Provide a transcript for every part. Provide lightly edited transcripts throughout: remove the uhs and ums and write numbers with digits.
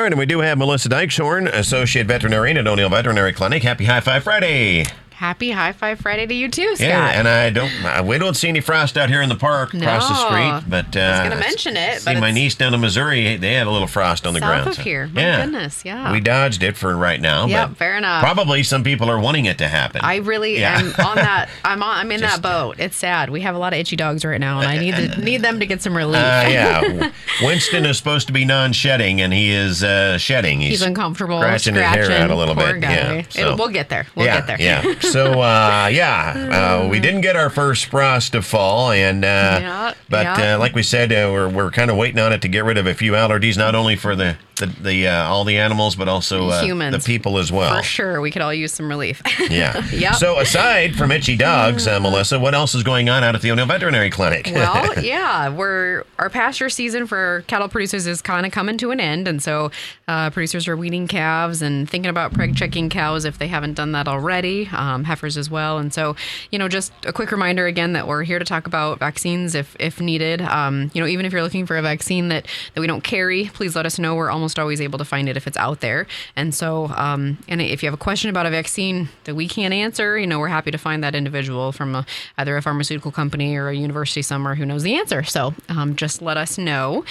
right, and we do have Melissa Dykeshorn, Associate Veterinarian at O'Neill Veterinary Clinic. Happy High Five Friday. Happy High Five Friday to you too, Scott. Yeah, and we don't see any frost out here in the park across the street. But I was going to mention it. See, my niece down in Missouri, they had a little frost on the ground. South of here. My goodness, yeah. We dodged it for right now. Yeah, but fair enough. Probably some people are wanting it to happen. I really am on that. I'm in that boat. It's sad. We have a lot of itchy dogs right now, and I need them to get some relief. Yeah. Winston is supposed to be non-shedding, and he is shedding. He's uncomfortable, scratching his hair out a little poor bit. Guy. Yeah, so. We'll get there. We'll get there. Yeah. So, we didn't get our first frost of fall, and like we said, we're kind of waiting on it to get rid of a few allergies, not only for the all the animals, but also humans, the people as well. For sure, we could all use some relief. Yeah. Yep. So aside from itchy dogs, Melissa, what else is going on out at the O'Neill Veterinary Clinic? Well, yeah, our pasture season for cattle producers is kind of coming to an end, and so producers are weaning calves and thinking about preg checking cows if they haven't done that already, heifers as well. And so, just a quick reminder again that we're here to talk about vaccines if needed. Even if you're looking for a vaccine that we don't carry, please let us know. We're almost always able to find it if it's out there. And so, and if you have a question about a vaccine that we can't answer, we're happy to find that individual from either a pharmaceutical company or a university somewhere who knows the answer. So just let us know.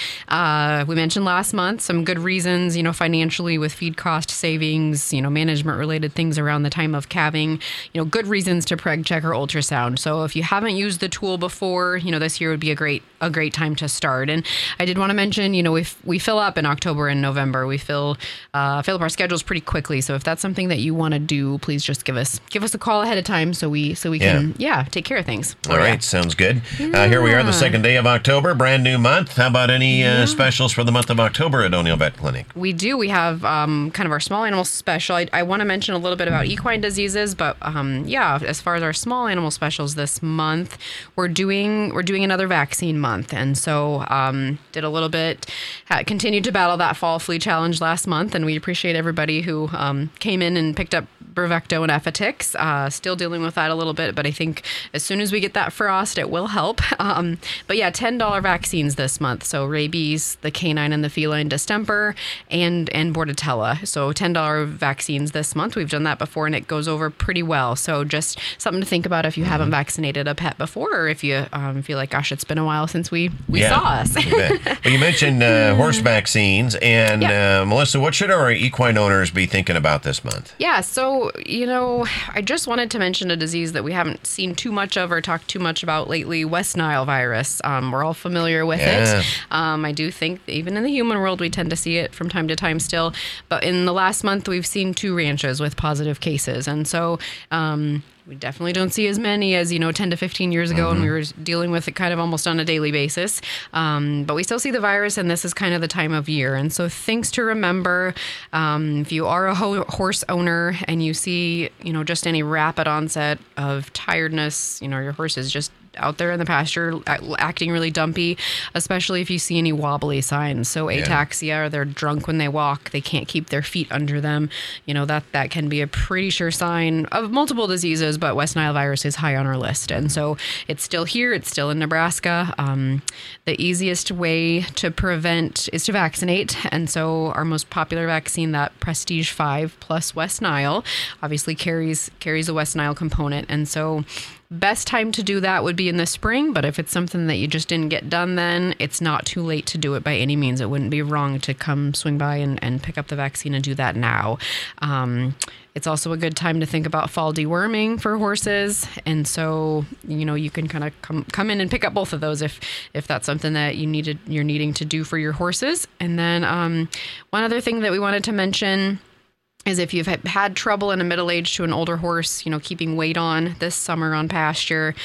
We mentioned last month some good reasons, financially with feed cost savings, management related things around the time of calving, good reasons to preg check or ultrasound. So if you haven't used the tool before, this year would be a great time to start. And I did want to mention, we fill up in October and November. We fill up our schedules pretty quickly. So if that's something that you want to do, please just give us a call ahead of time so we can take care of things. All right, sounds good. Here we are, the second day of October, brand new month. How about any specials for the month of October at O'Neill Vet Clinic? We do. We have kind of our small animal special. I want to mention a little bit about equine diseases, but as far as our small animal specials this month, we're doing another vaccine month, and so did a little bit, continued to battle that fall flea challenge last month, and we appreciate everybody who came in and picked up Bravecto and Epitix. Still dealing with that a little bit, but I think as soon as we get that frost, it will help. But yeah, $10 vaccines this month. So rabies, the canine and the feline distemper, and Bordetella. So $10 vaccines this month. We've done that before, and it goes over pretty well. So just something to think about if you haven't vaccinated a pet before, or if you feel like, gosh, it's been a while since we saw us. Well, you mentioned horse vaccines, and Melissa, what should our equine owners be thinking about this month? Yeah, so, I just wanted to mention a disease that we haven't seen too much of or talked too much about lately, West Nile virus. We're all familiar with it. I do think even in the human world, we tend to see it from time to time still. But in the last month, we've seen 2 ranches with positive cases. And so we definitely don't see as many as, 10 to 15 years ago, and we were dealing with it kind of almost on a daily basis. But we still see the virus, and this is kind of the time of year. And so things to remember, if you are a horse owner and you see, just any rapid onset of tiredness, your horse is just out there in the pasture acting really dumpy, especially if you see any wobbly signs. So ataxia, or they're drunk when they walk, they can't keep their feet under them. That can be a pretty sure sign of multiple diseases, but West Nile virus is high on our list. And so it's still here. It's still in Nebraska. The easiest way to prevent is to vaccinate. And so our most popular vaccine, that Prestige 5 plus West Nile, obviously carries a West Nile component. And so best time to do that would be in the spring, but if it's something that you just didn't get done then, it's not too late to do it by any means. It wouldn't be wrong to come swing by and pick up the vaccine and do that now. It's also a good time to think about fall deworming for horses. And so, you can kind of come in and pick up both of those if that's something that you're needing to do for your horses. And then one other thing that we wanted to mention is if you've had trouble in a middle age to an older horse, keeping weight on this summer on pasture,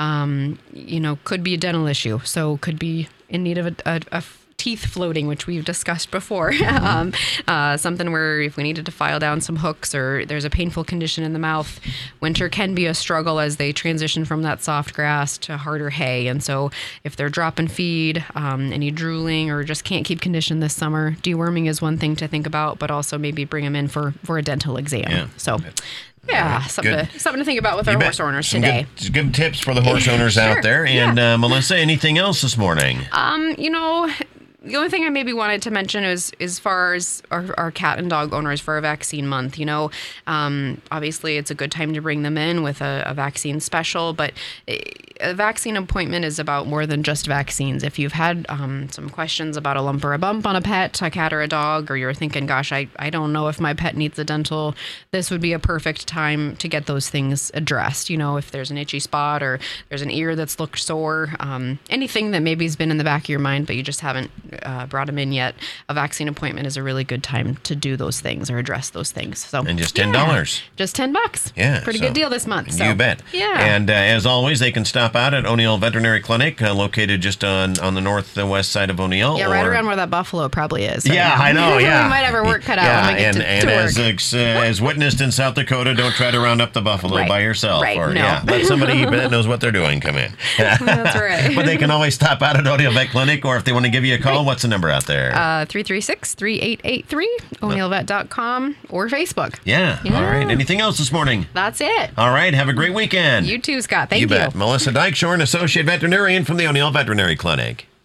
could be a dental issue. So could be in need of a teeth floating, which we've discussed before. Something where if we needed to file down some hooks or there's a painful condition in the mouth, winter can be a struggle as they transition from that soft grass to harder hay. And so if they're dropping feed, any drooling, or just can't keep condition this summer, deworming is one thing to think about, but also maybe bring them in for a dental exam. Yeah. So something to think about with our horse owners today. Good tips for the horse owners out there. And Melissa, anything else this morning? the only thing I maybe wanted to mention is as far as our cat and dog owners for a vaccine month, obviously it's a good time to bring them in with a vaccine special, but a vaccine appointment is about more than just vaccines. If you've had some questions about a lump or a bump on a pet, a cat or a dog, or you're thinking, gosh, I don't know if my pet needs a dental, this would be a perfect time to get those things addressed. If there's an itchy spot or there's an ear that's looked sore, anything that maybe has been in the back of your mind, but you just haven't brought them in yet, a vaccine appointment is a really good time to do those things or address those things. So, and just $10. Just $10. Yeah. Pretty good deal this month. So. You bet. Yeah. And as always, they can stop out at O'Neill Veterinary Clinic, located just on the northwest side of O'Neill. Yeah, right around where that buffalo probably is. Right now. I know, yeah. We might have our work cut out when we get to work. As witnessed in South Dakota, don't try to round up the buffalo by yourself. Right, no. Let somebody that knows what they're doing come in. That's right. But they can always stop out at O'Neill Vet Clinic, or if they want to give you a call, what's the number out there? 336-3883, o'neillvet.com, or Facebook. Yeah. All right. Anything else this morning? That's it. All right. Have a great weekend. You too, Scott. Thank you. You bet. Melissa Dykeshore, an associate veterinarian from the O'Neill Veterinary Clinic.